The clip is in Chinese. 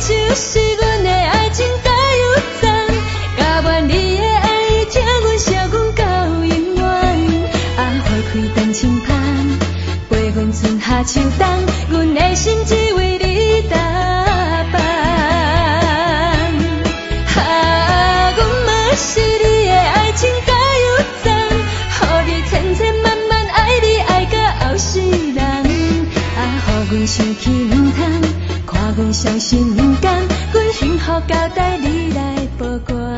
就是阮的爱情加油站，甘愿你的爱意请阮惜阮到永远。啊，花开等清芳，陪阮春夏秋冬，阮的心只为你打扮。啊，阮嘛是你的爱情加油站，予你千千万万爱你爱到后世人。啊，予阮想起唔通，看阮伤心不甘，阮幸福交代你来保管。